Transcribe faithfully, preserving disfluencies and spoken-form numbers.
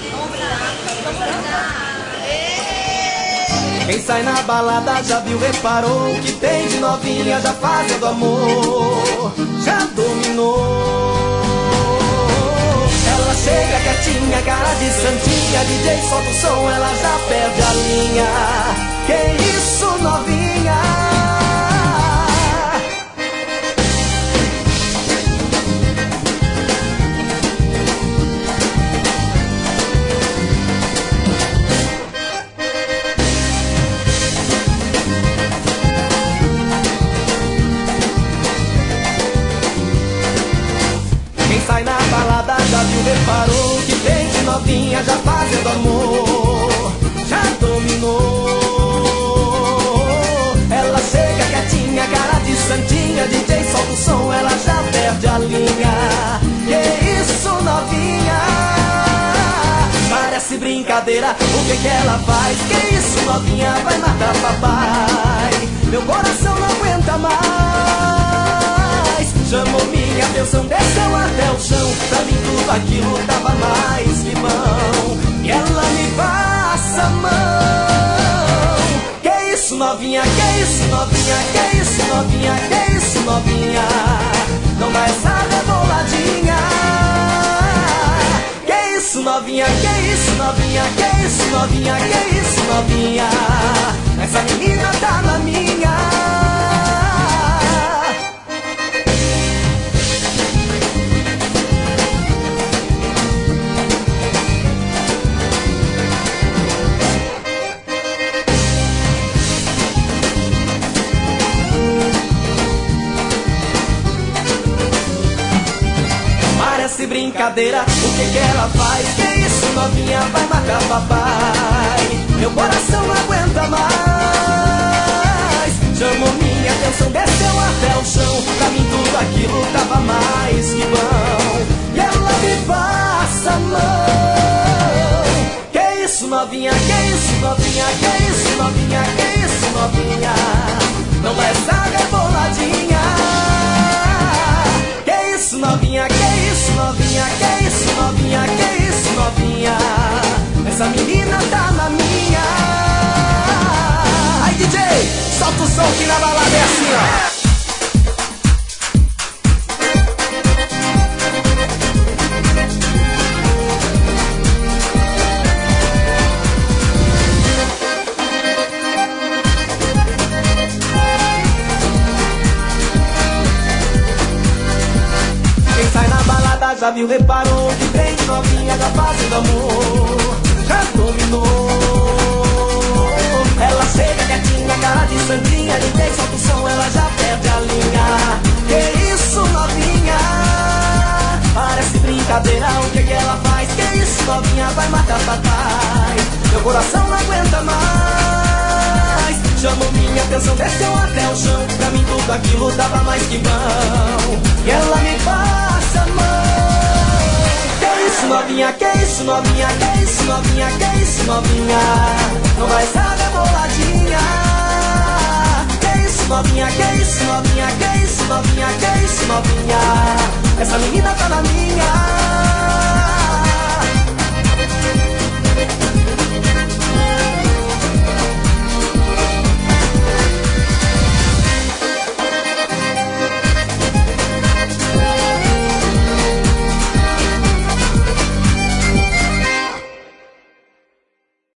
Quem sai na balada já viu, reparou que tem de novinha já fazendo amor, já dominou. Ela chega quietinha, cara de santinha, D J solta o som, ela já perde a linha. Que isso, novinha? Sai na balada, já viu, reparou que tem de novinha já fazendo amor, já dominou. Ela chega quietinha, cara de santinha, D J solta o som, ela já perde a linha. Que isso, novinha? Parece brincadeira, o que que ela faz? Que isso, novinha? Vai matar papai. Meu coração não aguenta mais. Chamou minha atenção, desceu até o chão. Pra mim tudo aquilo tava mais que bom. E ela me passa a mão. Que isso, novinha? Que isso, novinha? Que isso, novinha? Que isso, novinha? Não dá essa reboladinha. Que isso, novinha? Que isso, novinha? Que isso, novinha? Que isso, novinha? Essa menina tá na minha. Parece brincadeira, o que que ela faz? Que isso, novinha? Vai matar papai. Meu coração não aguenta mais. Chamou minha atenção, desceu até o chão. Pra mim tudo aquilo tava mais que bom. E ela me passa a mão. Que isso, novinha? Que isso, novinha? Que isso, novinha? Que isso, novinha? Não dá essa reboladinha. Que isso, novinha? Que isso, novinha? Que isso, novinha? Que isso, novinha? Essa menina tá na minha. Aí, D J, solta o som que na balada é assim, ó. Já viu, reparou que tem de novinha já fazendo amor, já dominou. Ela chega quietinha, cara de santinha, ninguém solta o som, ela já perde a linha. Que isso, novinha? Parece brincadeira, o que que ela faz? Que isso, novinha? Vai matar papai. Meu coração não aguenta mais. Chamou minha atenção, desceu até o chão. Pra mim tudo aquilo dava mais que bom. E ela me passa a mão. Que isso, novinha? Que isso, novinha? Que isso, novinha? Que isso, novinha? Não vai essa reboladinha. Que isso, novinha? Que isso, novinha? Que isso, novinha? Que isso, novinha? Essa menina tá na minha.